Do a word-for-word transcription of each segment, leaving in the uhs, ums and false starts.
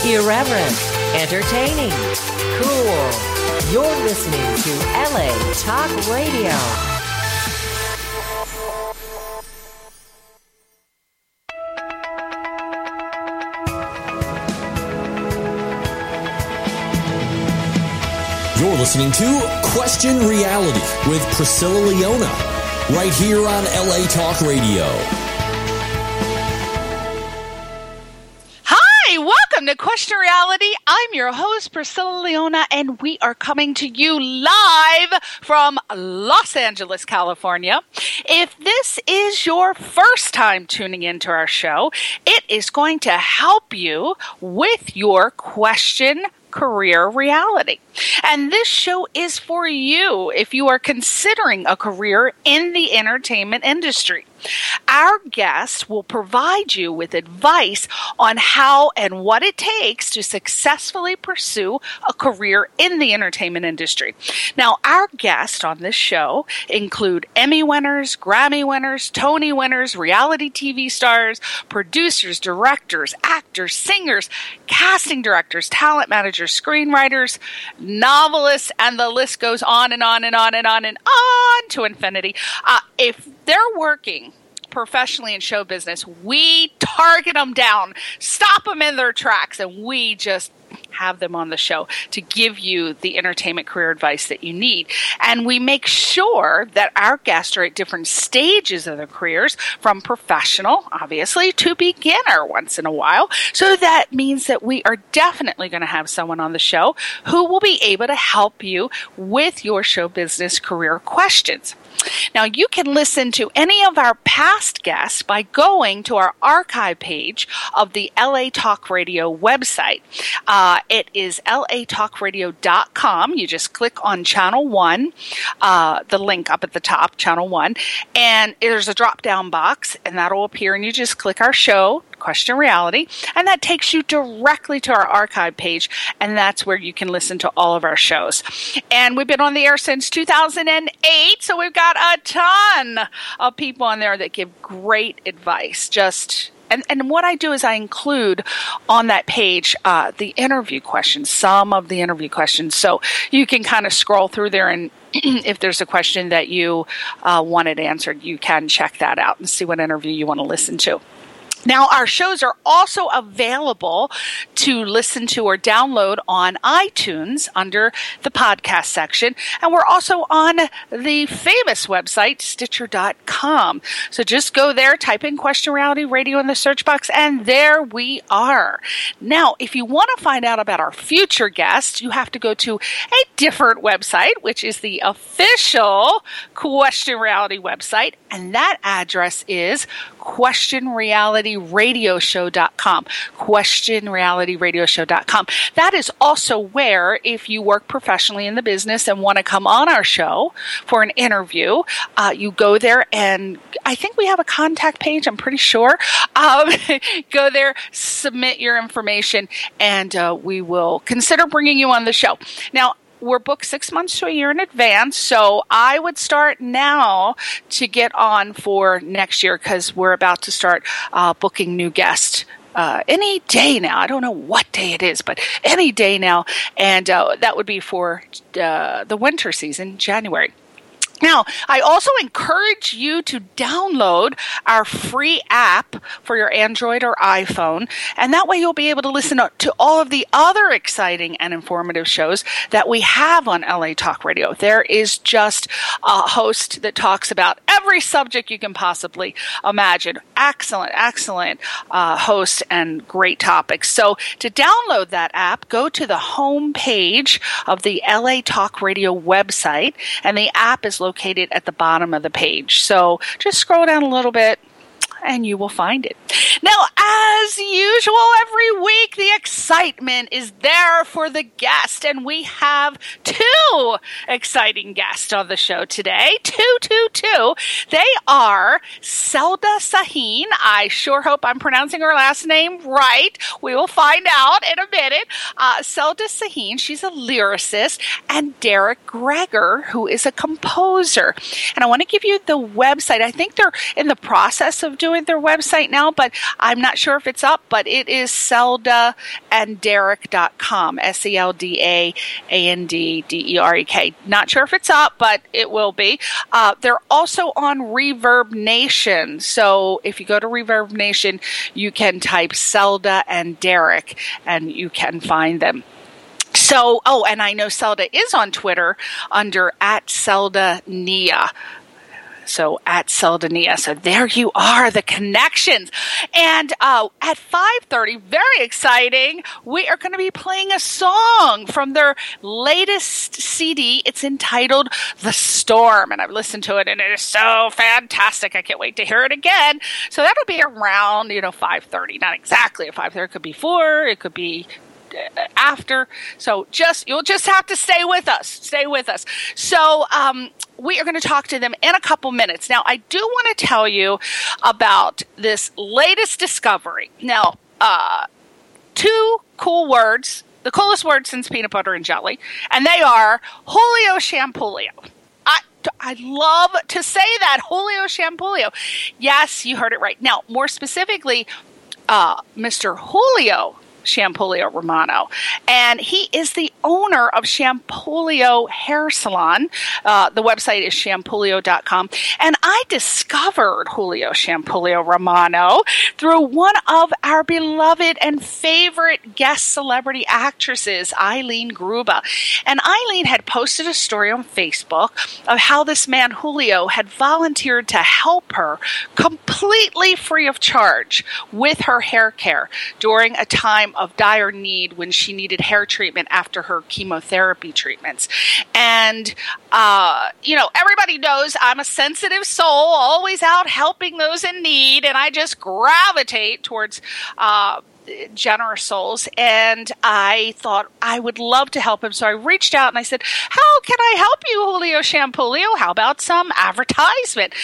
Irreverent, entertaining, cool. You're listening to L A Talk Radio. You're listening to Question Reality with Priscilla Leona, right here on L A Talk Radio. Hi, welcome to Question Reality. I'm your host, Priscilla Leona, and we are coming to you live from Los Angeles, California. If this is your first time tuning into our show, it is going to help you with your question career reality. And this show is for you if you are considering a career in the entertainment industry. Our guest will provide you with advice on how and what it takes to successfully pursue a career in the entertainment industry. Now, our guests on this show include Emmy winners, Grammy winners, Tony winners, reality T V stars, producers, directors, actors, singers, casting directors, talent managers, screenwriters, novelists, and the list goes on and on and on and on and on to infinity. Uh, if they're working professionally in show business, we target them down, stop them in their tracks, and we just have them on the show to give you the entertainment career advice that you need. And we make sure that our guests are at different stages of their careers, from professional, obviously, to beginner once in a while. So that means that we are definitely going to have someone on the show who will be able to help you with your show business career questions. Now, you can listen to any of our past guests by going to our archive page of the L A Talk Radio website. Uh, it is L A talk radio dot com. You just click on Channel one, uh, the link up at the top, Channel one, and there's a drop-down box, and that'll appear, and you just click our show, Question Reality, and that takes you directly to our archive page, and that's where you can listen to all of our shows. And we've been on the air since two thousand eight, so we've got a ton of people on there that give great advice. Just And, and what I do is I include on that page uh, the interview questions, some of the interview questions. So you can kind of scroll through there, and if there's a question that you uh, wanted answered, you can check that out and see what interview you want to listen to. Now, our shows are also available to listen to or download on iTunes under the podcast section. And we're also on the famous website, Stitcher dot com. So just go there, type in Question Reality Radio in the search box, and there we are. Now, if you want to find out about our future guests, you have to go to a different website, which is the official Question Reality website. And that address is Question Reality Radio Show dot com. Question Reality Radio Show dot com. That is also where, if you work professionally in the business and want to come on our show for an interview, uh, you go there, and I think we have a contact page, I'm pretty sure. Um, go there, submit your information, and uh, we will consider bringing you on the show. Now, we're booked six months to a year in advance, so I would start now to get on for next year, because we're about to start uh, booking new guests uh, any day now. I don't know what day it is, but any day now, and uh, that would be for uh, the winter season, January. Now, I also encourage you to download our free app for your Android or iPhone, and that way you'll be able to listen to all of the other exciting and informative shows that we have on L A Talk Radio. There is just a host that talks about every subject you can possibly imagine. Excellent, excellent uh, host and great topics. So to download that app, go to the home page of the L A Talk Radio website, and the app is located located at the bottom of the page. So just scroll down a little bit, and you will find it. Now, as usual, every week, the excitement is there for the guest, and we have two exciting guests on the show today. Two, two, two. They are Selda Sahin. I sure hope I'm pronouncing her last name right. We will find out in a minute. Uh, Selda Sahin, she's a lyricist, and Derek Greger, who is a composer. And I want to give you the website. I think they're in the process of doing with their website now, but I'm not sure if it's up, but it is selda and derek dot com, S E L D A A N D D E R E K. Not sure if it's up, but it will be. Uh, they're also on Reverb Nation. So if you go to Reverb Nation, you can type Selda and Derek, and you can find them. So, oh, and I know Selda is on Twitter under at Selda Nia. So at Selda Nia. So there you are, the connections. And uh, at five thirty, very exciting, we are going to be playing a song from their latest C D. It's entitled The Storm. And I've listened to it, and it is so fantastic. I can't wait to hear it again. So that'll be around, you know, five thirty. Not exactly at five thirty. It could be four. It could be after. So just you'll just have to stay with us. Stay with us. So um, we are going to talk to them in a couple minutes. Now, I do want to tell you about this latest discovery. Now, uh, two cool words, the coolest words since peanut butter and jelly, and they are Julio Shampulio. I, I love to say that, Julio Shampulio. Yes, you heard it right. Now, more specifically, uh, Mister Julio Shampulio Romano, and he is the owner of Shampulio Hair Salon. Uh, the website is shampulio dot com, and I discovered Julio Shampulio Romano through one of our beloved and favorite guest celebrity actresses, Eileen Gruba. And Eileen had posted a story on Facebook of how this man Julio had volunteered to help her completely free of charge with her hair care during a time of dire need when she needed hair treatment after her chemotherapy treatments. And, uh, you know, everybody knows I'm a sensitive soul, always out helping those in need, and I just gravitate towards uh, generous souls. And I thought I would love to help him. So I reached out and I said, how can I help you, Julio Shampulio? How about some advertisement?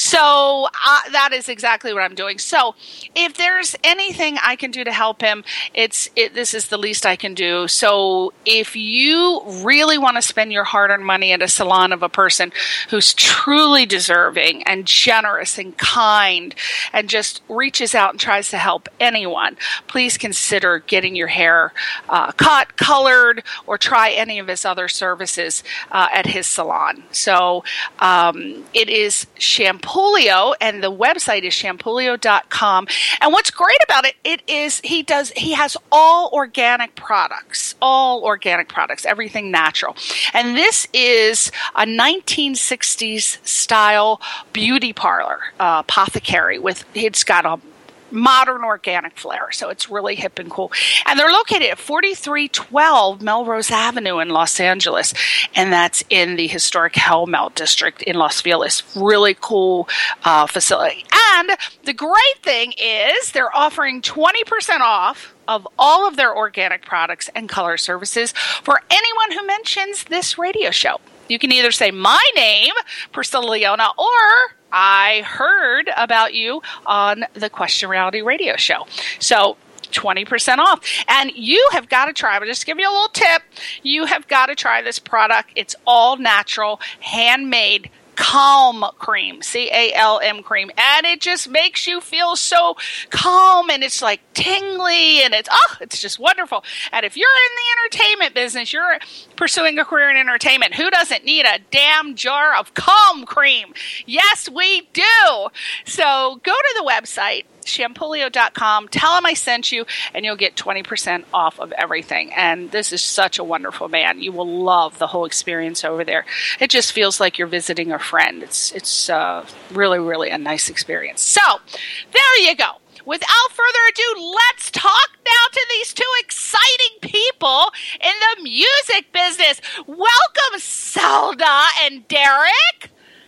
So uh, that is exactly what I'm doing. So if there's anything I can do to help him, it's it, this is the least I can do. So if you really want to spend your hard-earned money at a salon of a person who's truly deserving and generous and kind and just reaches out and tries to help anyone, please consider getting your hair uh, cut, colored, or try any of his other services uh, at his salon. So um, it is Shampulio, and the website is shampulio dot com. And what's great about it, it is he does he has all organic products, all organic products, everything natural. And this is a nineteen sixties style beauty parlor, uh, apothecary with it's got a modern organic flair. So it's really hip and cool. And they're located at forty-three twelve Melrose Avenue in Los Angeles. And that's in the historic Hellmouth district in Los Feliz. Really cool uh, facility. And the great thing is they're offering twenty percent off of all of their organic products and color services for anyone who mentions this radio show. You can either say my name, Priscilla Leona, or I heard about you on the Question Reality radio show. So twenty percent off. And you have got to try, I'll just give you a little tip. You have got to try this product. It's all natural, handmade Calm cream, C A L M cream, and it just makes you feel so calm, and it's like tingly, and it's oh, it's just wonderful. And if you're in the entertainment business, you're pursuing a career in entertainment, who doesn't need a damn jar of Calm cream? Yes, we do. So go to the website, shampulio dot com, tell him I sent you, and you'll get twenty percent off of everything. And this is such a wonderful man. You will love the whole experience over there. It just feels like you're visiting a friend. It's it's uh, really, really a nice experience. So there you go. Without further ado, let's talk now to these two exciting people in the music business. Welcome, Selda and Derek.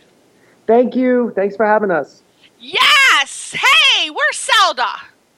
Thank you. Thanks for having us. Yes! Hey, we're Selda.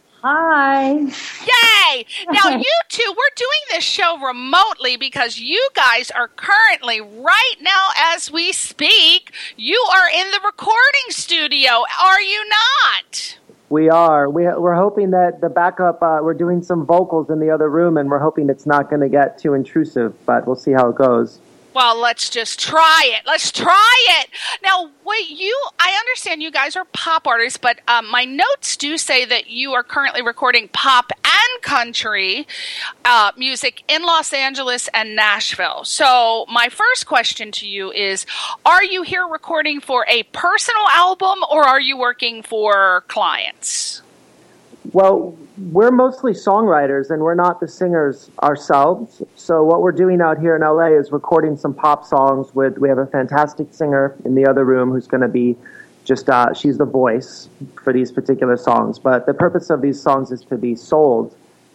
Hi. Yay! Now, you two, we're doing this show remotely because you guys are currently, right now as we speak, you are in the recording studio, are you not? We are. We, we're hoping that the backup, uh, we're doing some vocals in the other room, and we're hoping it's not going to get too intrusive, but we'll see how it goes. Well, let's just try it. Let's try it. Now, wait, you, I understand you guys are pop artists, but um, my notes do say that you are currently recording pop and country uh, music in Los Angeles and Nashville. So my first question to you is, are you here recording for a personal album or are you working for clients? Well, we're mostly songwriters and we're not the singers ourselves. So what we're doing out here in L A is recording some pop songs with, we have a fantastic singer in the other room who's going to be just, uh, she's the voice for these particular songs. But the purpose of these songs is to be sold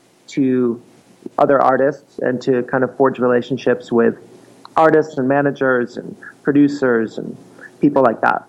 to other artists and to kind of forge relationships with artists and managers and producers and people like that.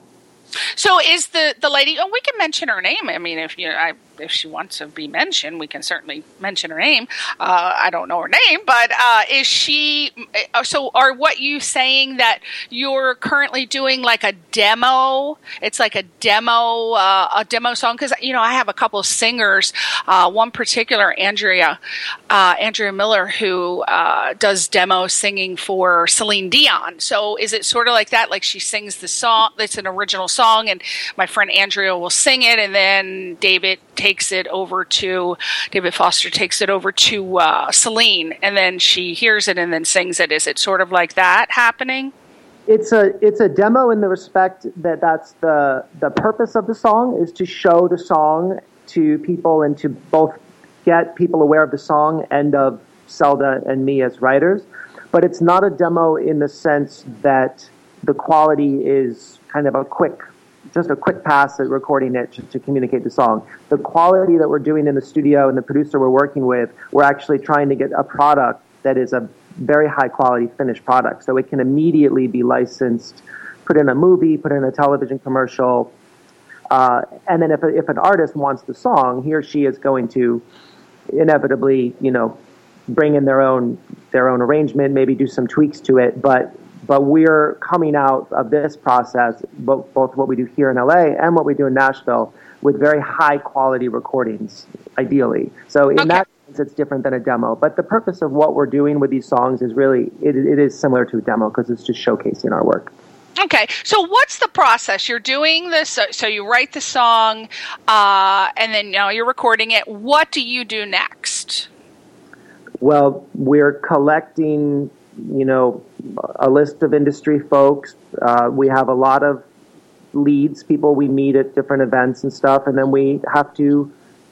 So is the, the lady, oh, we can mention her name. I mean, if you, I, if she wants to be mentioned, we can certainly mention her name. Uh, I don't know her name, but uh, is she, so are what you saying that you're currently doing like a demo? It's like a demo, uh, a demo song? Because, you know, I have a couple of singers, uh, one particular, Andrea, uh, Andrea Miller, who uh, does demo singing for Celine Dion. So is it sort of like that? Like she sings the song, it's an original song, and my friend Andrea will sing it, and then David takes it over to, David Foster takes it over to uh, Celine, and then she hears it and then sings it. Is it sort of like that happening? It's a it's a demo in the respect that that's the the purpose of the song is to show the song to people and to both get people aware of the song and of Zelda and me as writers. But it's not a demo in the sense that the quality is kind of a quick, just a quick pass at recording it to, to communicate the song. The quality that we're doing in the studio and the producer we're working with, we're actually trying to get a product that is a very high quality finished product. So it can immediately be licensed, put in a movie, put in a television commercial. Uh, and then if, a, if an artist wants the song, he or she is going to inevitably, you know, bring in their own, their own arrangement, maybe do some tweaks to it. But But we're coming out of this process, both, both what we do here in L A and what we do in Nashville, with very high quality recordings, ideally. So in okay. that sense, it's different than a demo. But the purpose of what we're doing with these songs is really, it, it is similar to a demo because it's just showcasing our work. Okay, so what's the process? You're doing this, so, so you write the song, uh, and then you know, you're recording it. What do you do next? Well, we're collecting, you know, a list of industry folks. Uh, we have a lot of leads, people we meet at different events and stuff, and then we have to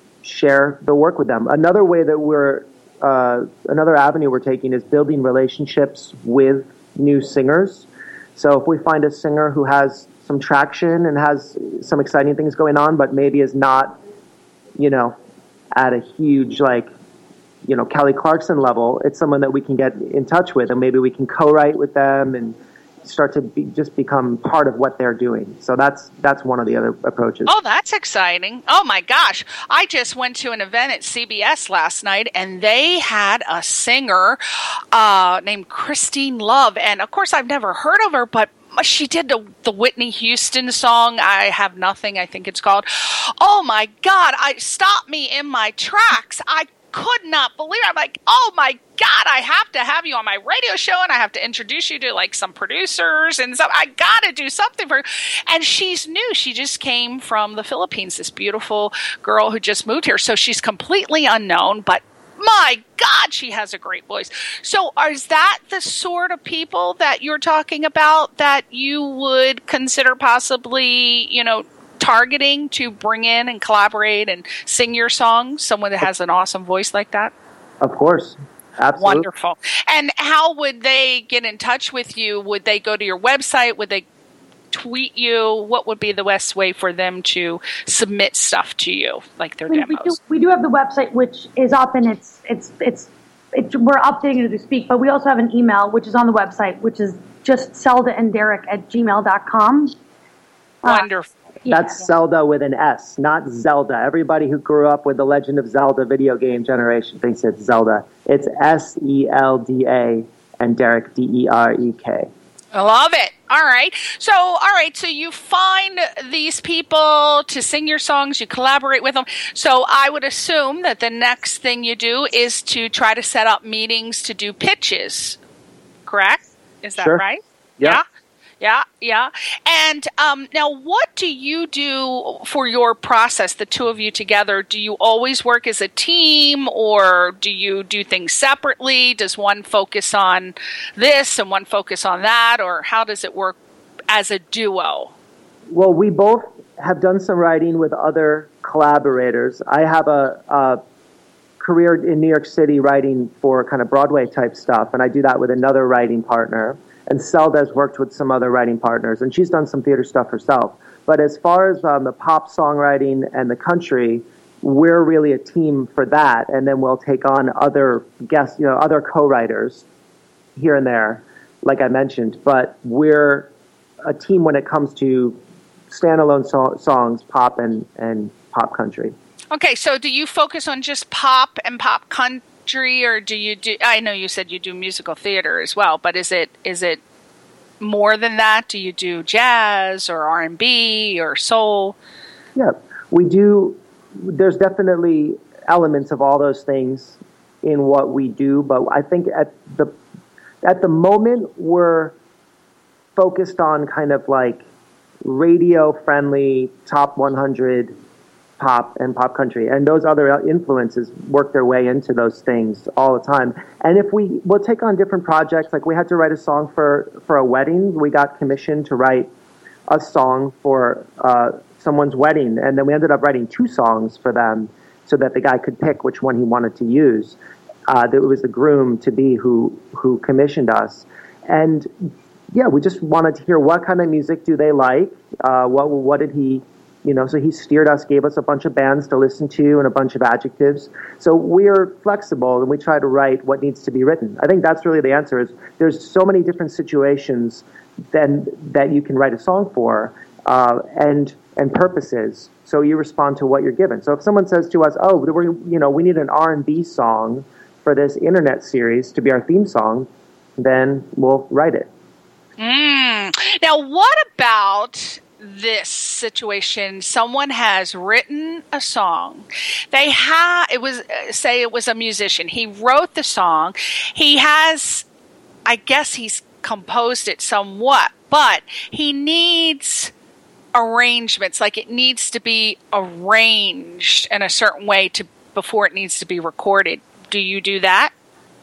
share the work with them. Another way that we're, uh, another avenue we're taking is building relationships with new singers. So if we find a singer who has some traction and has some exciting things going on, but maybe is not, you know, at a huge, like, you know, Kelly Clarkson level, it's someone that we can get in touch with, and maybe we can co-write with them and start to be, just become part of what they're doing. So that's that's one of the other approaches. Oh, that's exciting. Oh, my gosh. I just went to an event at C B S last night, and they had a singer uh, named Christine Love. And, of course, I've never heard of her, but she did the, the Whitney Houston song, I Have Nothing, I think it's called. Oh, my God. I stopped me in my tracks. I could not believe it. I'm like, oh my God, I have to have you on my radio show, and I have to introduce you to like some producers and stuff. I got to do something for her. And she's new. She just came from the Philippines, this beautiful girl who just moved here. So she's completely unknown, but my God, she has a great voice. So is that the sort of people that you're talking about that you would consider possibly, you know, targeting to bring in and collaborate and sing your songs? Someone that has an awesome voice like that? Of course. Absolutely. Wonderful. And how would they get in touch with you? Would they go to your website? Would they tweet you? What would be the best way for them to submit stuff to you, like their we, demos? We do, we do have the website, which is up, and it's, it's, it's, it's, we're updating it as we speak, but we also have an email, which is on the website, which is just Zelda and Derek at gmail dot com. Wonderful. Uh, Yeah, That's yeah. Zelda with an S, not Zelda. Everybody who grew up with the Legend of Zelda video game generation thinks it's Zelda. It's S E L D A and Derek, D E R E K. I love it. All right. So, all right. So you find these people to sing your songs, you collaborate with them. So I would assume that the next thing you do is to try to set up meetings to do pitches, correct? Is that Sure. right? Yeah. Yeah. Yeah, yeah. And um, now, what do you do for your process, the two of you together? Do you always work as a team, or do you do things separately? Does one focus on this and one focus on that, or how does it work as a duo? Well, we both have done some writing with other collaborators. I have a, a career in New York City writing for kind of Broadway type stuff, and I do that with another writing partner. And Selda's worked with some other writing partners, and she's done some theater stuff herself. But as far as um, the pop songwriting and the country, we're really a team for that. And then we'll take on other guests, you know, other co-writers here and there, like I mentioned. But we're a team when it comes to standalone so- songs, pop and, and pop country. Okay, so do you focus on just pop and pop country? Or do you do? I know you said you do musical theater as well, but is it is it more than that? Do you do jazz or R and B or soul? Yeah, we do. There's definitely elements of all those things in what we do, but I think at the at the moment we're focused on kind of like radio friendly top one hundred pop and pop country, and those other influences work their way into those things all the time. And if we we'll take on different projects, like we had to write a song for for a wedding. We got commissioned to write a song for uh, someone's wedding, and then we ended up writing two songs for them so that the guy could pick which one he wanted to use. Uh, it was the groom to be who who commissioned us, and yeah, we just wanted to hear what kind of music do they like. Uh, what what did he You know, so he steered us, gave us a bunch of bands to listen to and a bunch of adjectives. So we're flexible and we try to write what needs to be written. I think that's really the answer. Is there's so many different situations then that you can write a song for, uh, and and purposes. So you respond to what you're given. So if someone says to us, "Oh, we're, you know, we need an R and B song for this internet series to be our theme song," then we'll write it. Mm. Now, what about this situation? Someone has written a song. They have, it was, say it was a musician. He wrote the song. He has, I guess he's composed it somewhat, but he needs arrangements. Like it needs to be arranged in a certain way to before it needs to be recorded. Do you do that?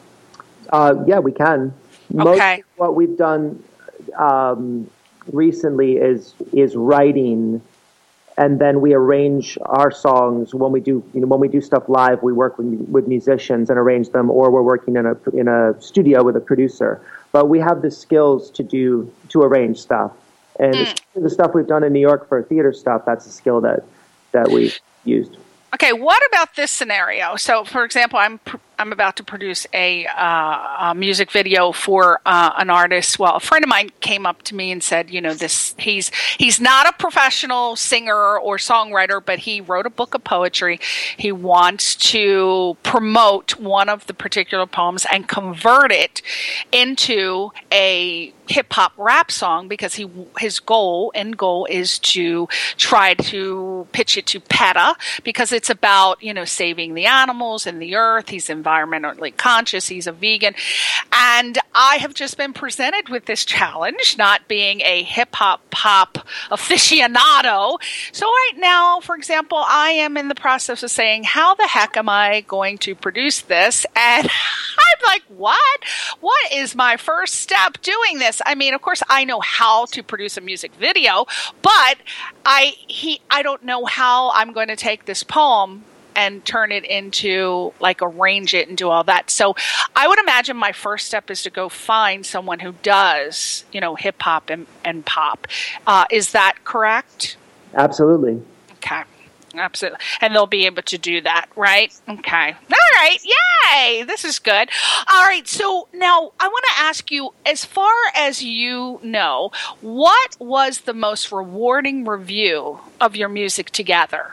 Uh, yeah, we can. Most Okay. of what we've done um, recently is is writing, and then we arrange our songs when we do you know when we do stuff live. We work with with musicians and arrange them, or we're working in a in a studio with a producer. But we have the skills to do to arrange stuff, and Mm. the stuff we've done in New York for theater stuff. That's a skill that that we've used. Okay, what about this scenario? So, for example, I'm pr- I'm about to produce a, uh, a music video for uh, an artist. Well, a friend of mine came up to me and said, you know, this he's he's not a professional singer or songwriter, but he wrote a book of poetry. He wants to promote one of the particular poems and convert it into a hip hop rap song because he his goal end goal is to try to pitch it to PETA because it's about, you know, saving the animals and the earth. He's environmentally conscious. He's a vegan. And I have just been presented with this challenge, not being a hip hop pop aficionado. So right now, for example, I am in the process of saying, how the heck am I going to produce this? And I'm like, what? What is my first step doing this? I mean, of course, I know how to produce a music video, but I he I don't know how I'm going to take this poem and turn it into, like, arrange it and do all that. So I would imagine my first step is to go find someone who does, you know, hip hop and, and pop. Uh, is that correct? Absolutely. Okay. Absolutely. And they'll be able to do that, right? Okay. All right. Yay. This is good. All right. So now I want to ask you, as far as you know, what was the most rewarding review of your music together?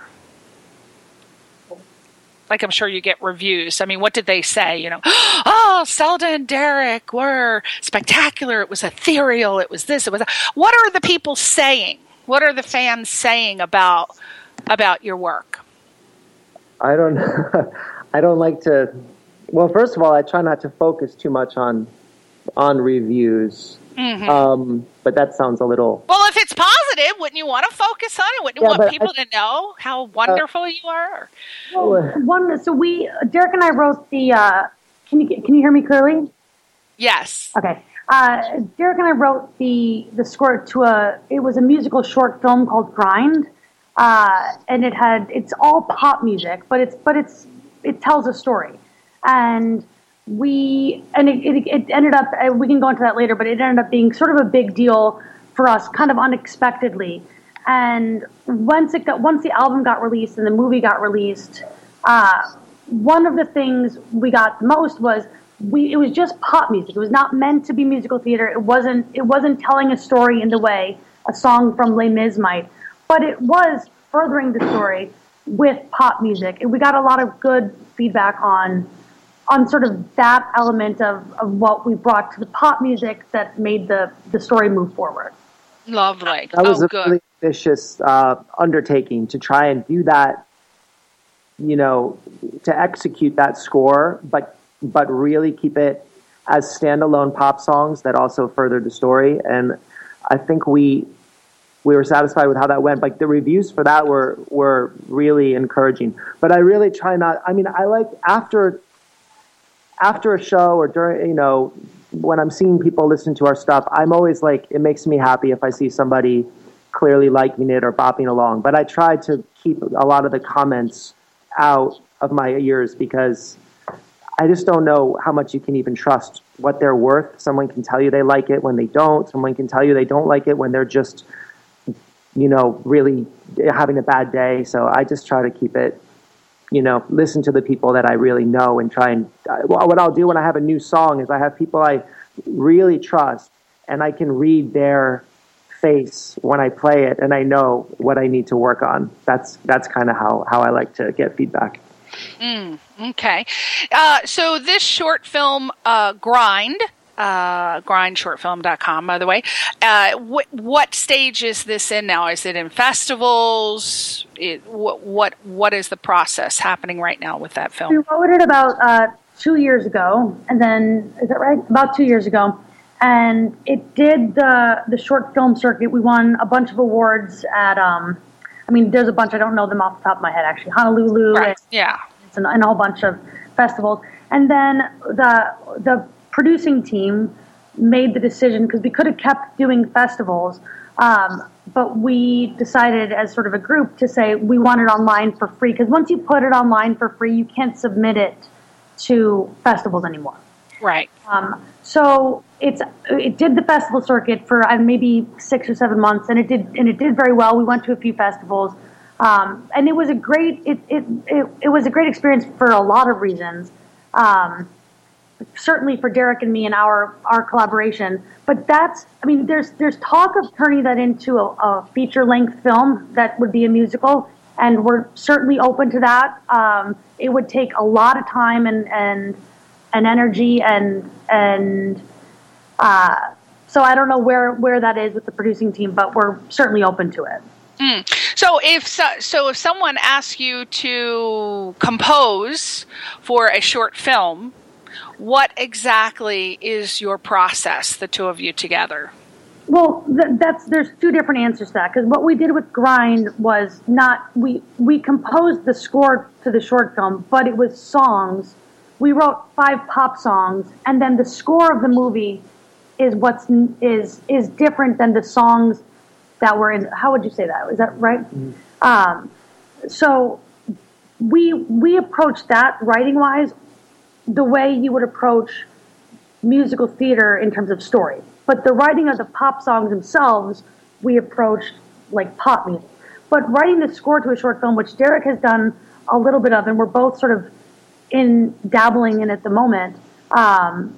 Like, I'm sure you get reviews. I mean, what did they say? You know, oh, Selda and Derek were spectacular. It was ethereal. It was this. It was that. What are the people saying? What are the fans saying about about your work? I don't I don't like to well, first of all, I try not to focus too much on on reviews. Mm-hmm. Um, but that sounds a little... Well, if it's positive, wouldn't you want to focus on it? Wouldn't you Yeah, want people I, to know how wonderful uh, you are? Well, one, so we, Derek and I wrote the, uh, can you can you hear me clearly? Yes. Okay. Uh, Derek and I wrote the, the score to a, it was a musical short film called Grind. Uh, and it had, it's all pop music, but it's, but it's, it tells a story. And we, and it, it, it ended up, we can go into that later, but it ended up being sort of a big deal for us, kind of unexpectedly. And once it got, once the album got released and the movie got released, uh, one of the things we got the most was we, it was just pop music. It was not meant to be musical theater. It wasn't, it wasn't telling a story in the way a song from Les Mis might, but it was furthering the story with pop music. And we got a lot of good feedback on, on sort of that element of, of what we brought to the pop music that made the, the story move forward. Lovely. That was oh, a good. really ambitious uh, undertaking to try and do that, you know, to execute that score, but but really keep it as standalone pop songs that also furthered the story. And I think we we were satisfied with how that went. Like the reviews for that were were really encouraging. But I really try not. I mean, I like after. After a show or during, you know, when I'm seeing people listen to our stuff, I'm always like, it makes me happy if I see somebody clearly liking it or bopping along. But I try to keep a lot of the comments out of my ears because I just don't know how much you can even trust what they're worth. Someone can tell you they like it when they don't. Someone can tell you they don't like it when they're just, you know, really having a bad day. So I just try to keep it, you know, listen to the people that I really know and try and, uh, what I'll do when I have a new song is I have people I really trust and I can read their face when I play it and I know what I need to work on. That's, that's kind of how, how I like to get feedback. Mm, okay. Uh, so this short film, uh, Grind, uh, grind short film dot com, by the way, uh, wh- what stage is this in now? Is it in festivals? It, what, what, what is the process happening right now with that film? We wrote it about uh, two years ago, and then, is that right? About two years ago. And it did the the short film circuit. We won a bunch of awards at, um, I mean, there's a bunch, I don't know them off the top of my head, actually. Honolulu. Right. And, yeah. And, and a whole bunch of festivals. And then the the producing team made the decision, because we could have kept doing festivals, um, but we decided as sort of a group to say we want it online for free, because once you put it online for free, you can't submit it to festivals anymore. Right. Um, so it's it did the festival circuit for uh, maybe six or seven months, and it did and it did very well. We went to a few festivals, um, and it was a great it, it it it was a great experience for a lot of reasons. Um, certainly for Derek and me and our our collaboration, but that's I mean there's there's talk of turning that into a, a feature length film that would be a musical, and we're certainly open to that. Um, it would take a lot of time and and and energy and and uh, so I don't know where where that is with the producing team, but we're certainly open to it. Mm. So if so, so if someone asks you to compose for a short film, what exactly is your process, the two of you together? Well, th- that's there's two different answers to that, because what we did with Grind was not we we composed the score to the short film, but it was songs. We wrote five pop songs, and then the score of the movie is what's is is different than the songs that were in. How would you say that? Is that right? Mm-hmm. Um, so we we approached that writing wise the way you would approach musical theater in terms of story. But the writing of the pop songs themselves, we approached like pop music. But writing the score to a short film, which Derek has done a little bit of, and we're both sort of in dabbling in at the moment, um,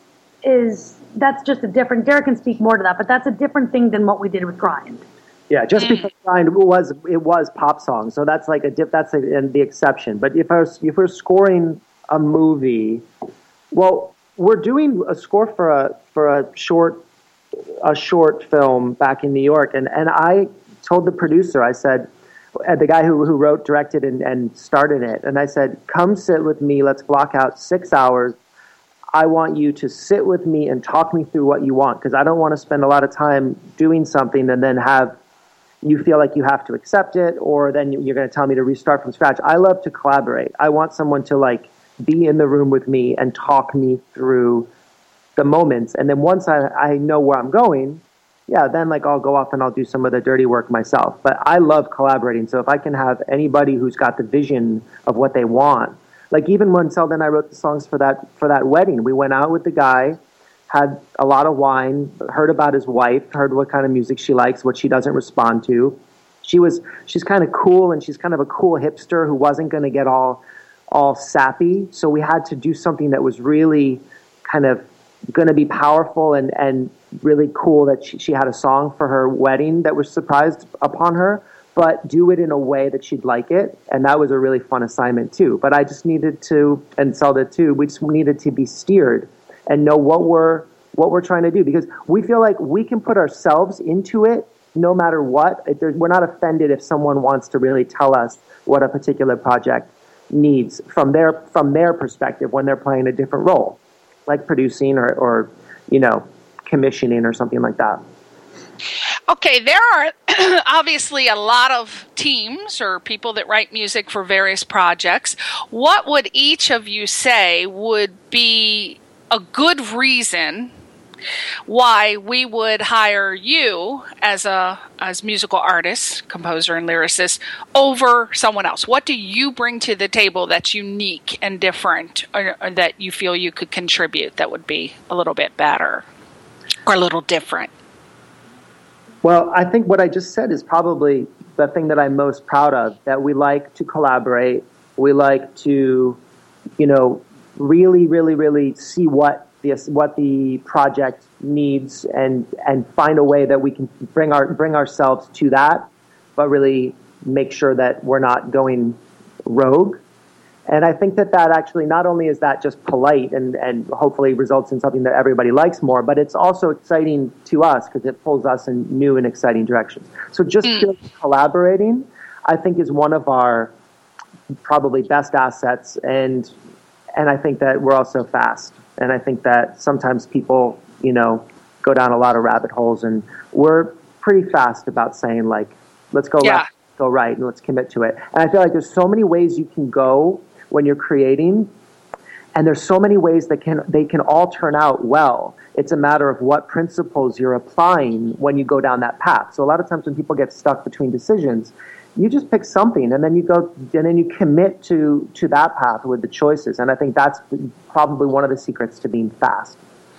is that's just a different, Derek can speak more to that, but that's a different thing than what we did with Grind. Yeah, just because Grind was it was pop songs, so that's like a dip. That's a, and the exception. But if I was, if we're scoring a movie, well, we're doing a score for a for a short a short film back in New York, and, and I told the producer, I said, and the guy who who wrote, directed, and, and started it, and I said, come sit with me, let's block out six hours. I want you to sit with me and talk me through what you want, because I don't want to spend a lot of time doing something and then have you feel like you have to accept it, or then you're going to tell me to restart from scratch. I love to collaborate. I want someone to like be in the room with me and talk me through the moments. And then once I, I know where I'm going, yeah, then like I'll go off and I'll do some of the dirty work myself. But I love collaborating. So if I can have anybody who's got the vision of what they want, like even when Selda and I wrote the songs for that for that wedding, we went out with the guy, had a lot of wine, heard about his wife, heard what kind of music she likes, what she doesn't respond to. She was she's kind of cool, and she's kind of a cool hipster who wasn't going to get all all sappy. So we had to do something that was really kind of going to be powerful and and really cool, that she, she had a song for her wedding that was surprised upon her, but do it in a way that she'd like it. And that was a really fun assignment too. But I just needed to, and Selda too, we just needed to be steered and know what we're, what we're trying to do, because we feel like we can put ourselves into it no matter what. It, we're not offended if someone wants to really tell us what a particular project needs from their, from their perspective when they're playing a different role, like producing or, or, you know, commissioning or something like that. Okay, there are obviously a lot of teams or people that write music for various projects. What would each of you say would be a good reason why we would hire you as a as musical artist, composer, and lyricist over someone else? What do you bring to the table that's unique and different, or, or that you feel you could contribute that would be a little bit better or a little different? Well, I think what I just said is probably the thing that I'm most proud of, that we like to collaborate. We like to, you know, really, really, really see what the, what the project needs and, and find a way that we can bring our, bring ourselves to that, but really make sure that we're not going rogue. And I think that that actually, not only is that just polite and, and hopefully results in something that everybody likes more, but it's also exciting to us because it pulls us in new and exciting directions. So just mm. collaborating, I think, is one of our probably best assets. And and I think that we're also fast. And I think that sometimes people, you know, go down a lot of rabbit holes, and we're pretty fast about saying, like, let's go yeah. left, go right, and let's commit to it. And I feel like there's so many ways you can go when you're creating, and there's so many ways that can they can all turn out well. It's a matter of what principles you're applying when you go down that path. So a lot of times when people get stuck between decisions, you just pick something and then you go and then you commit to to that path with the choices. And I think that's probably one of the secrets to being fast.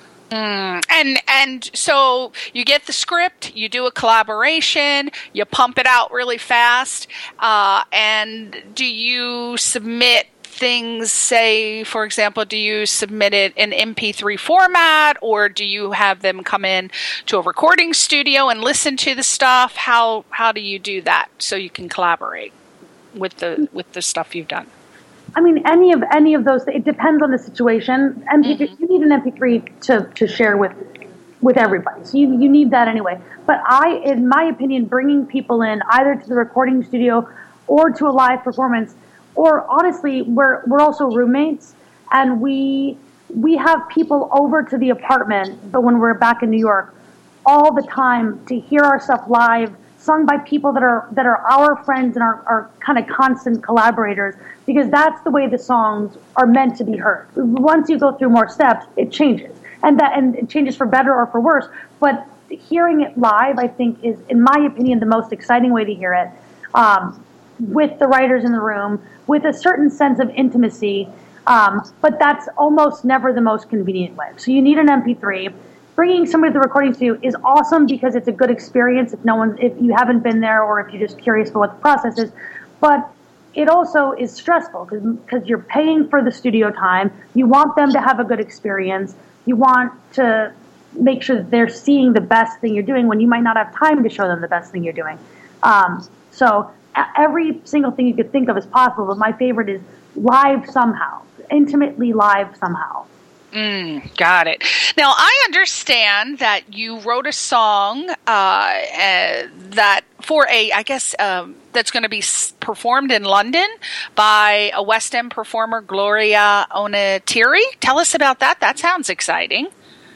Mm, and and so you get the script, you do a collaboration, you pump it out really fast, uh, and do you submit things, say, for example, do you submit it in M P three format, or do you have them come in to a recording studio and listen to the stuff? How how do you do that so you can collaborate with the with the stuff you've done? I mean, any of any of those. It depends on the situation. M P three, mm-hmm. You need an M P three to, to share with with everybody, so you you need that anyway. But I, in my opinion, bringing people in either to the recording studio or to a live performance, or honestly, we're we're also roommates, and we we have people over to the apartment, but when we're back in New York, all the time to hear our stuff live, sung by people that are that are our friends and our, our kind of constant collaborators, because that's the way the songs are meant to be heard. Once you go through more steps, it changes, and that and it changes for better or for worse. But hearing it live, I think, is, in my opinion, the most exciting way to hear it, um, with the writers in the room, with a certain sense of intimacy. Um, but that's almost never the most convenient way. So you need an M P three. Bringing somebody to the recording studio is awesome because it's a good experience if no one, if you haven't been there, or if you're just curious about what the process is. But it also is stressful because you're paying for the studio time. You want them to have a good experience. You want to make sure that they're seeing the best thing you're doing when you might not have time to show them the best thing you're doing. Um, so every single thing you could think of is possible, but my favorite is live somehow, intimately live somehow. Mm, got it. Now, I understand that you wrote a song uh, uh, that for a, I guess, um, that's going to be performed in London by a West End performer, Gloria Onatiri. Tell us about that. That sounds exciting.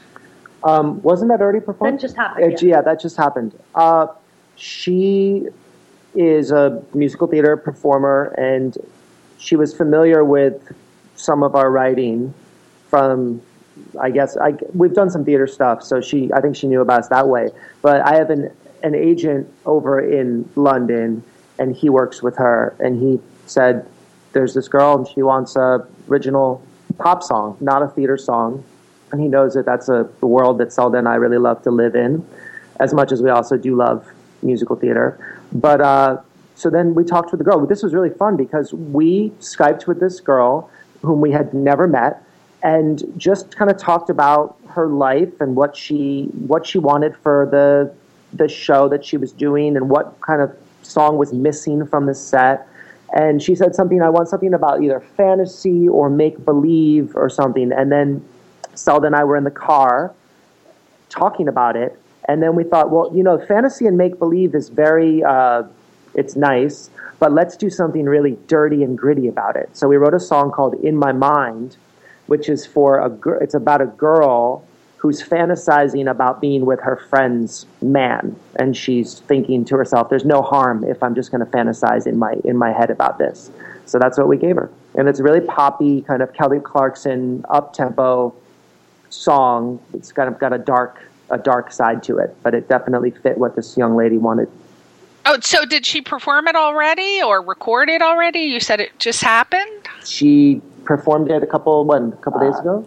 Um, wasn't that already performed? That just happened. Uh, yeah. yeah, that just happened. Uh, she is a musical theater performer, and she was familiar with some of our writing from, I guess, I, we've done some theater stuff, so she, I think she knew about us that way. But I have an, an agent over in London, and he works with her, and he said, there's this girl, and she wants a original pop song, not a theater song. And he knows that that's a the world that Zelda and I really love to live in, as much as we also do love musical theater. But uh, so then we talked with the girl. This was really fun because we Skyped with this girl whom we had never met, and just kind of talked about her life and what she what she wanted for the the show that she was doing, and what kind of song was missing from the set. And she said something, I want something about either fantasy or make believe or something. And then Zelda and I were in the car talking about it, and then we thought, well, you know, fantasy and make believe is very uh, it's nice, but let's do something really dirty and gritty about it. So we wrote a song called In My Mind, which is for a gr- it's about a girl who's fantasizing about being with her friend's man, and she's thinking to herself, there's no harm if I'm just going to fantasize in my in my head about this. So that's what we gave her. And it's a really poppy, kind of Kelly Clarkson, up-tempo song. It's kind of got a dark a dark side to it, but it definitely fit what this young lady wanted. Oh, so did she perform it already or record it already? You said it just happened? She performed it a couple, what, a couple days ago.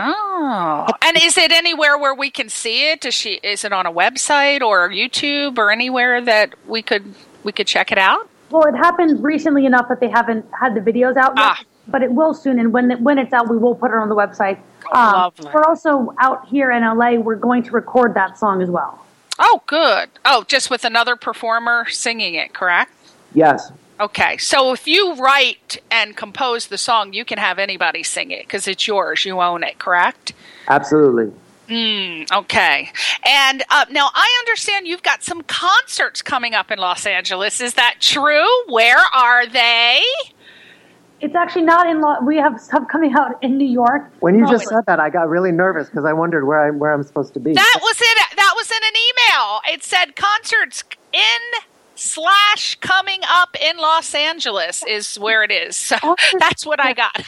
Oh. And is it anywhere where we can see it? Does she, is it on a website or YouTube or anywhere that we could we could check it out? Well, it happened recently enough that they haven't had the videos out yet, Ah. but it will soon. And when it, when it's out, we will put it on the website. Um, Lovely. we're also out here in L A. We're going to record that song as well. Oh, good. Oh, just with another performer singing it, correct? Yes. Okay, so if you write and compose the song, you can have anybody sing it because it's yours. You own it, correct? Absolutely. Mm, okay. And uh, now I understand you've got some concerts coming up in Los Angeles. Is that true? Where are they? It's actually not in law. We have stuff coming out in New York. When you No, just it's- said that, I got really nervous because I wondered where I where I'm supposed to be. That was in that was in an email. It said concerts in slash coming up in Los Angeles is where it is. So that's what I got.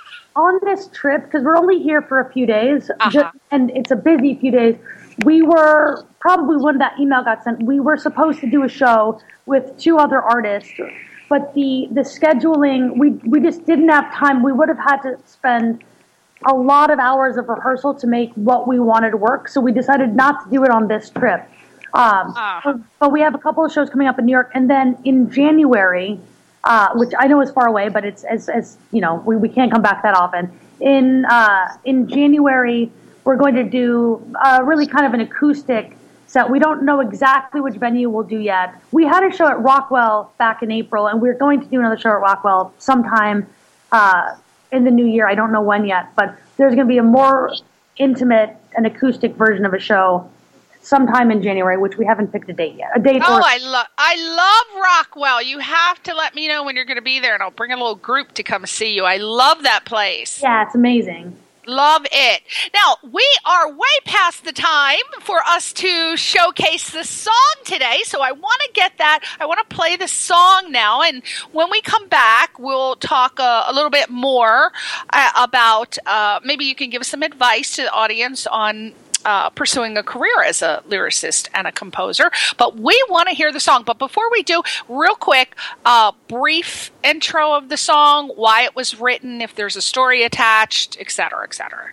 On this trip, because we're only here for a few days, Uh-huh. just, and it's a busy few days, we were, probably when that email got sent, we were supposed to do a show with two other artists, but the, the scheduling, we, we just didn't have time. We would have had to spend a lot of hours of rehearsal to make what we wanted work, so we decided not to do it on this trip. Um, Uh-huh. but, but we have a couple of shows coming up in New York, and then in January, uh, which I know is far away, but it's as, as you know, we, we can't come back that often. In uh, in January, we're going to do uh, really kind of an acoustic set. We don't know exactly which venue we'll do yet. We had a show at Rockwell back in April, and we're going to do another show at Rockwell sometime uh, in the new year. I don't know when yet, but there's going to be a more intimate and acoustic version of a show sometime in January, which we haven't picked a date yet. A date Oh, or I love I love Rockwell. You have to let me know when you're going to be there, and I'll bring a little group to come see you. I love that place. yeah, it's amazing. Love it. Now, we are way past the time for us to showcase the song today, so I want to get that. I want to play the song now, and when we come back, we'll talk uh, a little bit more uh, about, uh, maybe you can give us some advice to the audience on Uh, pursuing a career as a lyricist and a composer, but we want to hear the song. But before we do, real quick, uh, brief intro of the song, why it was written, if there's a story attached, et cetera, et cetera.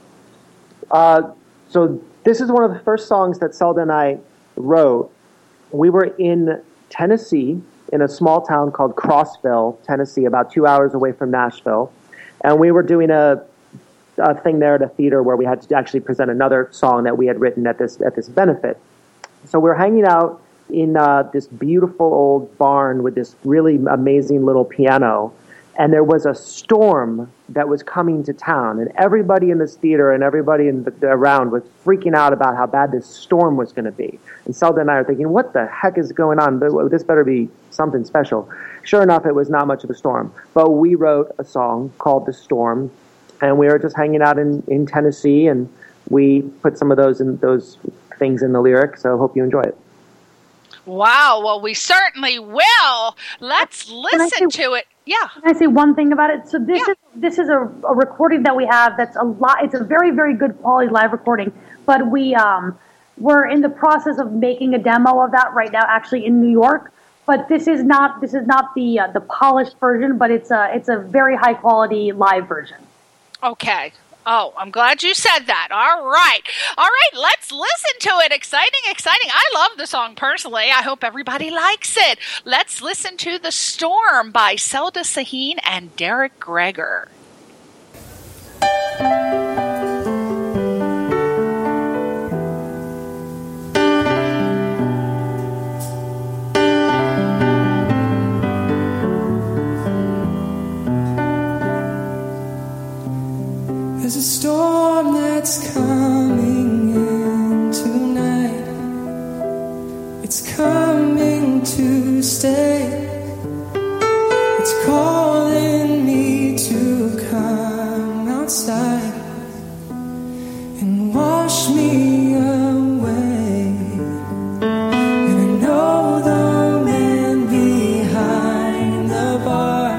Uh, so this is one of the first songs that Zelda and I wrote. We were in Tennessee, in a small town called Crossville, Tennessee, about two hours away from Nashville, and we were doing a a thing there at a theater where we had to actually present another song that we had written at this at this benefit. So we're hanging out in uh, this beautiful old barn with this really amazing little piano, and there was a storm that was coming to town, and everybody in this theater and everybody in the, around was freaking out about how bad this storm was going to be. And Zelda and I are thinking, what the heck is going on? This better be something special. Sure enough, it was not much of a storm. But we wrote a song called The Storm, and we were just hanging out in, in Tennessee, and we put some of those in, those things in the lyric, so hope you enjoy it. Wow, well, we certainly will. Let's listen say, to it. Yeah. Can I say one thing about it? So this yeah. is this is a, a recording that we have that's a lot. It's a very, very good quality live recording, but we um we're in the process of making a demo of that right now, actually in New York. But this is not this is not the uh, the polished version, but it's a it's a very high quality live version. Okay. Oh, I'm glad you said that. All right. All right, let's listen to it. Exciting, exciting. I love the song personally. I hope everybody likes it. Let's listen to The Storm by Zelda Sahin and Derek Greger. There's a storm that's coming in tonight. It's coming to stay. It's calling me to come outside and wash me away. And I know the man behind the bar,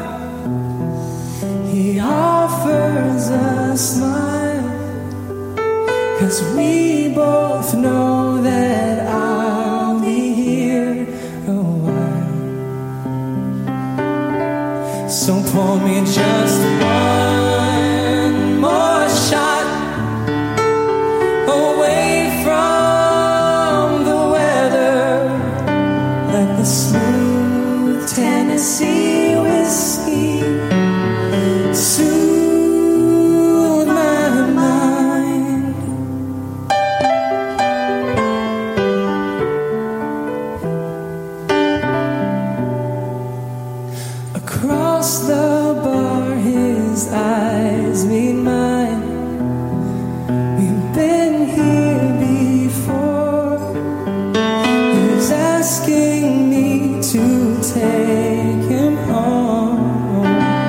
he offers a smile, 'cause we both know that I'll be here a while. So pour me just one more shot away from the weather. Let the smooth Tennessee whiskey soothe the bar, his eyes meet mine. We've been here before. He's asking me to take him home.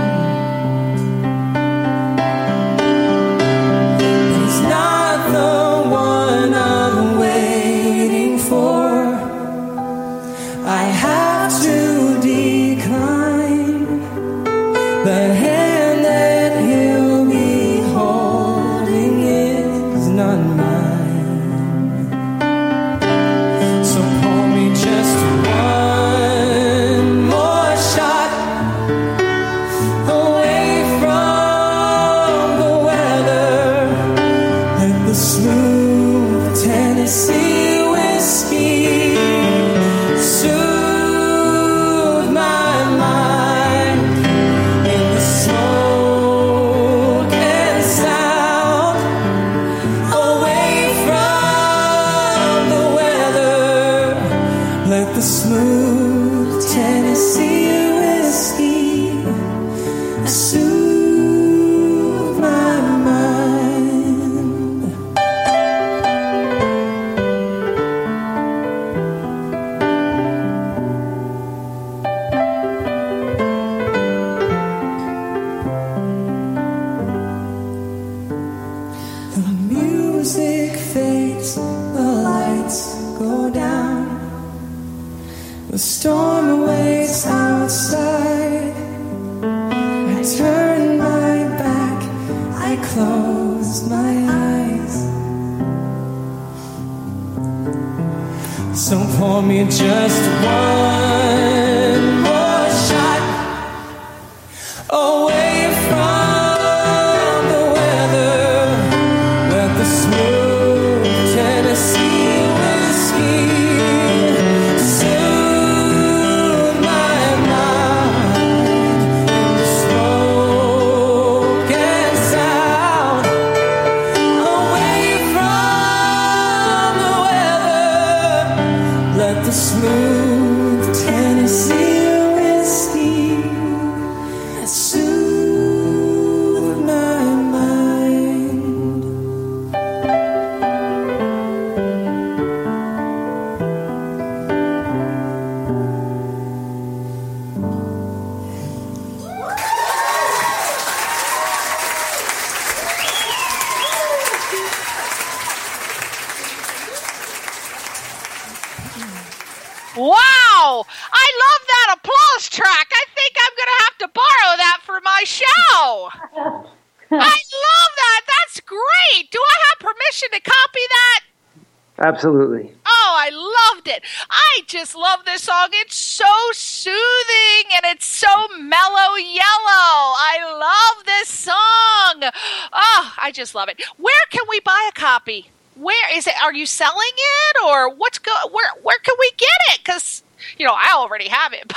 He's not the one I'm waiting for. I have to decline. Absolutely. Oh, I loved it. I just love this song. It's so soothing and it's so mellow yellow. I love this song. Oh, I just love it. Where can we buy a copy? Where is it? Are you selling it or what's go? Where where can we get it? Because you know I already have it.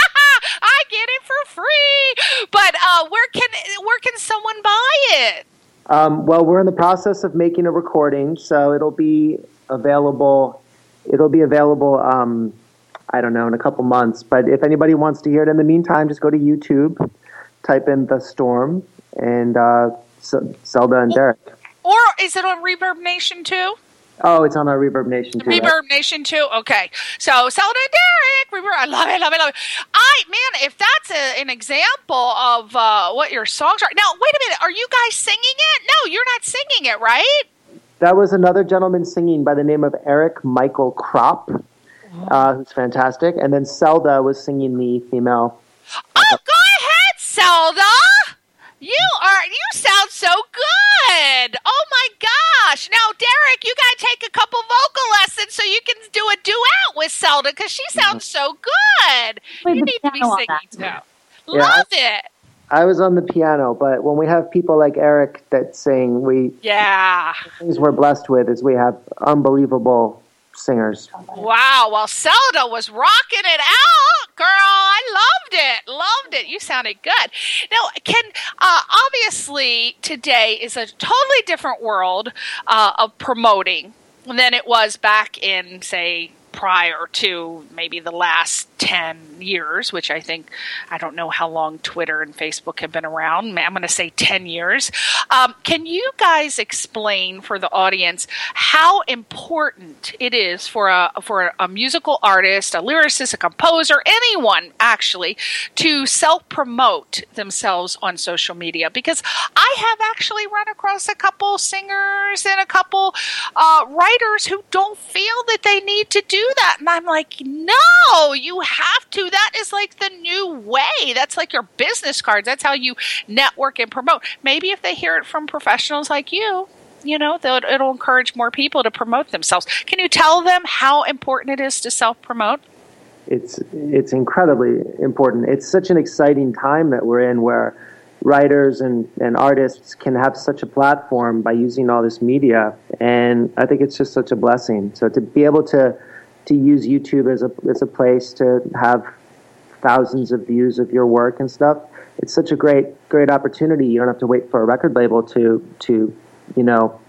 I get it for free. But uh, where can where can someone buy it? Um, well, we're in the process of making a recording, so it'll be available. It'll be available. Um, I don't know, in a couple months. But if anybody wants to hear it in the meantime, just go to YouTube, type in The Storm, and uh, Zelda and Derek. Or is it on Reverb Nation too? Oh, it's on our Reverb Nation too. Reverb Nation too. Okay, so Zelda and Derek, Reverb. I love it, love it, love it. I man, if that's a, an example of uh, what your songs are. Now, wait a minute. Are you guys singing it? No, you're not singing it, right? That was another gentleman singing by the name of Eric Michael Kropp, uh, who's fantastic. And then Zelda was singing the female. Oh, go ahead, Zelda. You are. You sound so good. Oh my gosh! Now, Derek, you gotta take a couple vocal lessons so you can do a duet with Zelda because she sounds so good. Play You the need to be piano on singing that. too. Yeah, Love it. I was on the piano, but when we have people like Eric that sing, we Yeah. the things we're blessed with is we have unbelievable singers. Wow. Well, Zelda was rocking it out, girl. I loved it. Loved it. You sounded good. Now, Ken, uh, obviously today is a totally different world uh, of promoting than it was back in, say, prior to maybe the last ten years, which I think, I don't know how long Twitter and Facebook have been around. I'm going to say ten years. Um, can you guys explain for the audience how important it is for a for a, a musical artist, a lyricist, a composer, anyone actually, to self-promote themselves on social media? Because I have actually run across a couple singers and a couple uh, writers who don't feel that they need to do that. And I'm like, no, you have to. That is like the new way. That's like your business cards. That's how you network and promote. Maybe if they hear it from professionals like you, you know, it'll encourage more people to promote themselves. Can you tell them how important it is to self-promote? It's it's incredibly important. It's such an exciting time that we're in where writers and, and artists can have such a platform by using all this media. And I think it's just such a blessing. So to be able to to use YouTube as a as a place to have thousands of views of your work and stuff, it's such a great great opportunity. You don't have to wait for a record label to to you know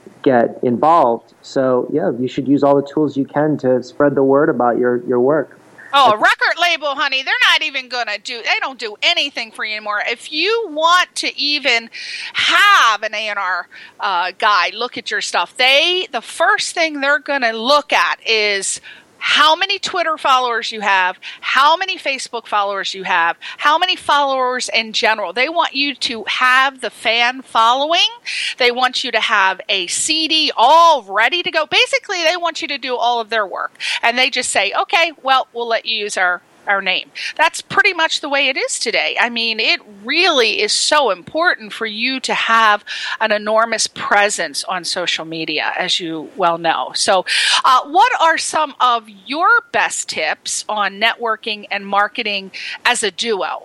get involved. So yeah, you should use all the tools you can to spread the word about your your work. Oh, a record label, honey, they're not even going to do, they don't do anything for you anymore. If you want to even have an A and R uh, guy look at your stuff, they, the first thing they're going to look at is how many Twitter followers you have, how many Facebook followers you have, how many followers in general. They want you to have the fan following. They want you to have a C D all ready to go. Basically, they want you to do all of their work. And they just say, okay, well, we'll let you use our our name. That's pretty much the way it is today. I mean, it really is so important for you to have an enormous presence on social media, as you well know. So uh, what are some of your best tips on networking and marketing as a duo?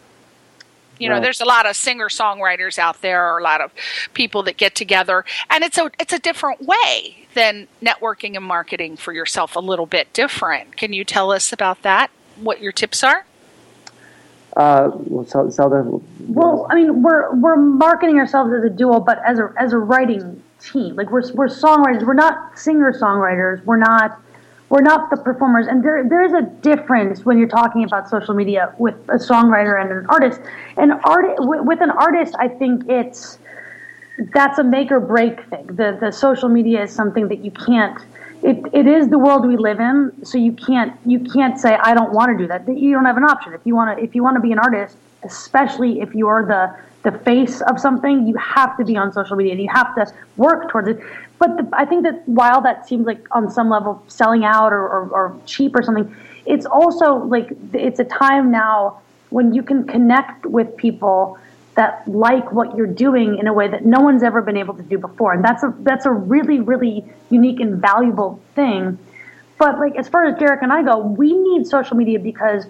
You know, Right. there's a lot of singer-songwriters out there, or a lot of people that get together, and it's a it's a different way than networking and marketing for yourself, a little bit different. Can you tell us about that? What your tips are? Uh, well, Zel- Zelda. Well, I mean, we're we're marketing ourselves as a duo, but as a as a writing team. Like we're we're songwriters. We're not singer songwriters. We're not we're not the performers. And there there is a difference when you're talking about social media with a songwriter and an artist. An art with an artist, I think it's that's a make or break thing. The the social media is something that you can't. It it is the world we live in, so you can't you can't say I don't want to do that. You don't have an option. If you want to if you want to be an artist, especially if you are the the face of something, you have to be on social media and you have to work towards it. But the, I think that while that seems like on some level selling out or, or, or cheap or something, it's also like it's a time now when you can connect with people that like what you're doing in a way that no one's ever been able to do before. And that's a that's a really, really unique and valuable thing. But like as far as Derek and I go, we need social media because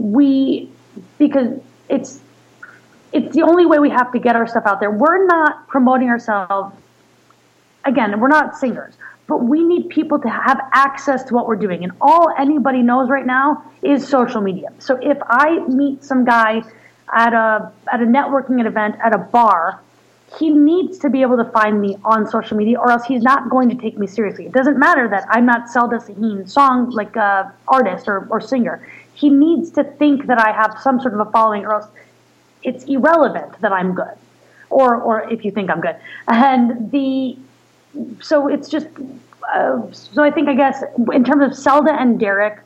we because it's it's the only way we have to get our stuff out there. We're not promoting ourselves. Again, we're not singers, but we need people to have access to what we're doing. And all anybody knows right now is social media. So if I meet some guy at a at a networking event at a bar, he needs to be able to find me on social media, or else he's not going to take me seriously. It doesn't matter that I'm not Selda Sahin, song like uh, artist or, or singer. He needs to think that I have some sort of a following, or else it's irrelevant that I'm good, or or if you think I'm good. And the so it's just uh, so I think I guess in terms of Selda and Derek.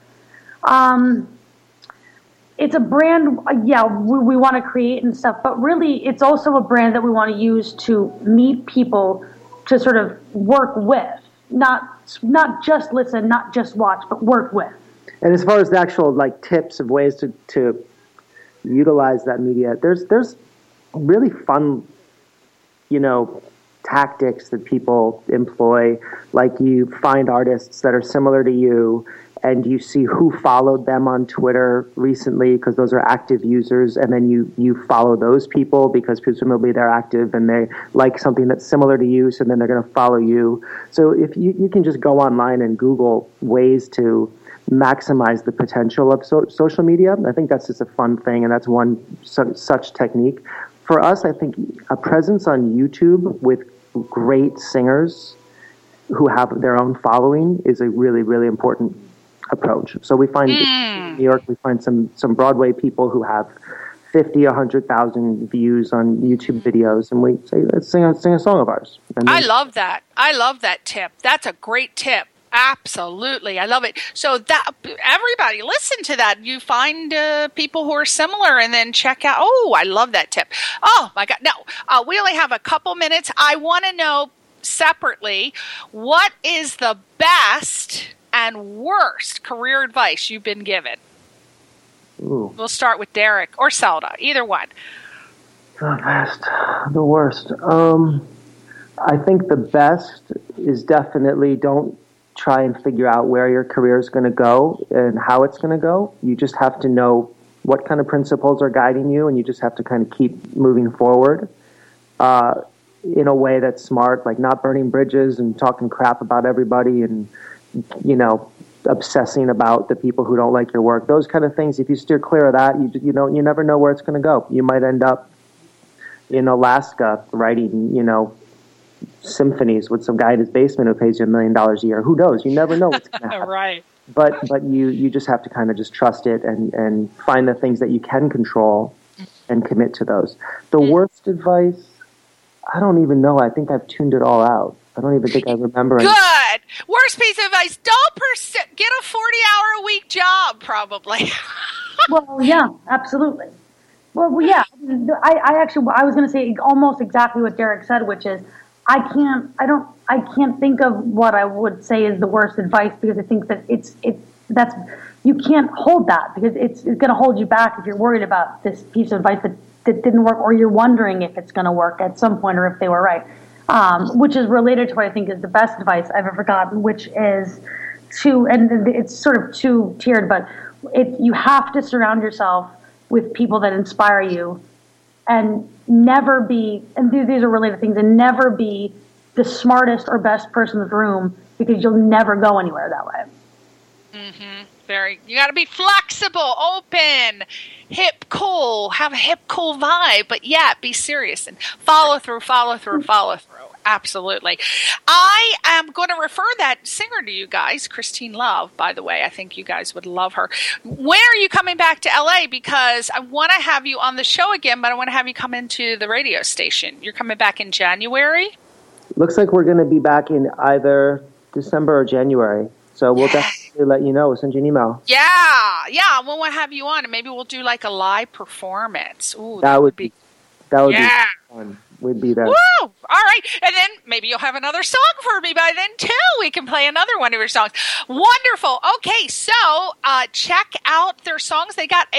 Um, It's a brand, yeah, we, we want to create and stuff, but really it's also a brand that we want to use to meet people to sort of work with, not not just listen, not just watch, but work with. And as far as the actual like tips of ways to, to utilize that media, there's there's really fun, you know, tactics that people employ. Like you find artists that are similar to you, and you see who followed them on Twitter recently, because those are active users, and then you, you follow those people because presumably they're active and they like something that's similar to you, so then they're going to follow you. So if you, you can just go online and Google ways to maximize the potential of so, social media. I think that's just a fun thing, and that's one su- such technique. For us, I think a presence on YouTube with great singers who have their own following is a really, really important approach. So we find mm. in New York, we find some some Broadway people who have fifty, a hundred thousand views on YouTube videos, and we say, let's sing a, sing a song of ours. And I love that. I love that tip. That's a great tip. Absolutely. I love it. So that everybody listen to that. You find uh, people who are similar and then check out. Oh, I love that tip. Oh my God. No, uh, we only have a couple minutes. I want to know separately, what is the best and worst career advice you've been given? Ooh. We'll start with Derek or Selda, either one. The best, the worst. Um, I think the best is definitely don't try and figure out where your career is going to go and how it's going to go. You just have to know what kind of principles are guiding you, and you just have to kind of keep moving forward uh, in a way that's smart, like not burning bridges and talking crap about everybody and, you know, obsessing about the people who don't like your work. Those kind of things, if you steer clear of that, you you know, you never know where it's going to go. You might end up in Alaska writing, you know, symphonies with some guy in his basement who pays you a million dollars a year. Who knows? You never know what's going to happen. Right. But but you, you just have to kind of just trust it and, and find the things that you can control and commit to those. The worst advice, I don't even know. I think I've tuned it all out. I don't even think I remember. Good. Any- Worst piece of advice: don't pers- get a forty-hour a week job. Probably. Well, yeah, absolutely. Well, yeah, I, I actually, I was going to say almost exactly what Derek said, which is, I can't, I don't, I can't think of what I would say is the worst advice, because I think that it's, it's, that's, you can't hold that, because it's, it's going to hold you back if you're worried about this piece of advice that, that didn't work, or you're wondering if it's going to work at some point, or if they were right. Um, which is related to what I think is the best advice I've ever gotten, which is to, and it's sort of two tiered, but it, you have to surround yourself with people that inspire you, and never be, and these are related things, and never be the smartest or best person in the room, because you'll never go anywhere that way. Mm-hmm. Very. You got to be flexible, open, hip, cool, have a hip, cool vibe, but yeah, be serious and follow through, follow through, follow through. Absolutely. I am going to refer that singer to you guys, Christine Love, by the way. I think you guys would love her. When are you coming back to L A? Because I want to have you on the show again, but I want to have you come into the radio station. You're coming back in January? Looks like we're going to be back in either December or January. So we'll yeah. definitely let you know. We'll send you an email. Yeah. Yeah. We'll want to have you on, and maybe we'll do like a live performance. Ooh, that, that would be, be, that would yeah. be fun. We'd be there. Woo! All right. And then maybe you'll have another song for me by then, too. We can play another one of your songs. Wonderful. Okay, so uh, check out their songs. They got a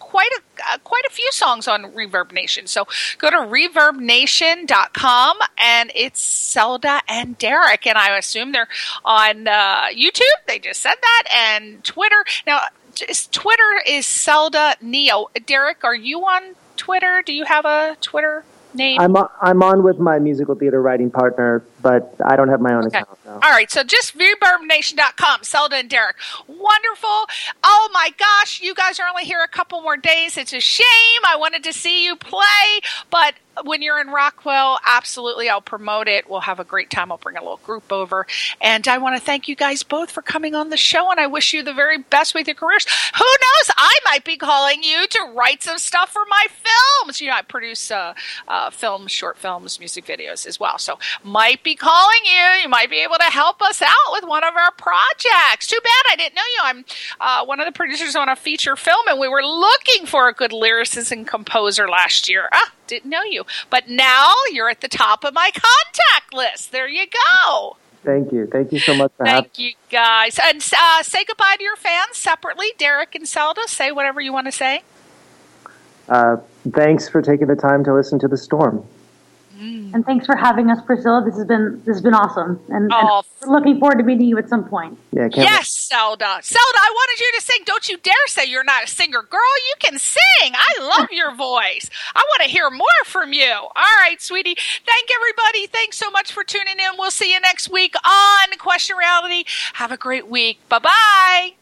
quite a uh, quite a few songs on Reverb Nation. So go to reverb nation dot com, and it's Zelda and Derek, and I assume they're on uh, YouTube. They just said that, and Twitter. Now, just, Twitter is Zelda Neo. Derek, are you on Twitter? Do you have a Twitter name? I'm on, I'm on with my musical theater writing partner, but I don't have my own okay. account. No. All right, so just reverb nation dot com, Zelda and Derek. Wonderful. Oh, my gosh, you guys are only here a couple more days. It's a shame. I wanted to see you play, but when you're in Rockwell, absolutely, I'll promote it. We'll have a great time. I'll bring a little group over. And I want to thank you guys both for coming on the show, and I wish you the very best with your careers. Who knows? I might be calling you to write some stuff for my films. You know, I produce uh, uh, films, short films, music videos as well. So might be calling you. You might be able to help us out with one of our projects. Too bad I didn't know you. I'm uh, one of the producers on a feature film, and we were looking for a good lyricist and composer last year. Ah, didn't know you. But now you're at the top of my contact list. There you go. Thank you. Thank you so much for having me. Thank you, guys. And uh, say goodbye to your fans separately. Derek and Zelda, say whatever you want to say. Uh, thanks for taking the time to listen to The Storm. And thanks for having us, Priscilla. This has been this has been awesome, and, Oh. and we're looking forward to meeting you at some point. Yeah, can't Yes, Zelda. Zelda, I wanted you to sing. Don't you dare say you're not a singer. Girl, you can sing. I love your voice. I want to hear more from you. All right, sweetie. Thank everybody. Thanks so much for tuning in. We'll see you next week on Question Reality. Have a great week. Bye-bye.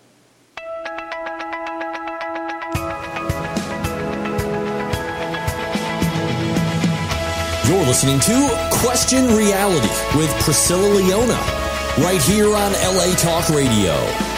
You're listening to Question Reality with Priscilla Leona, right here on L A Talk Radio.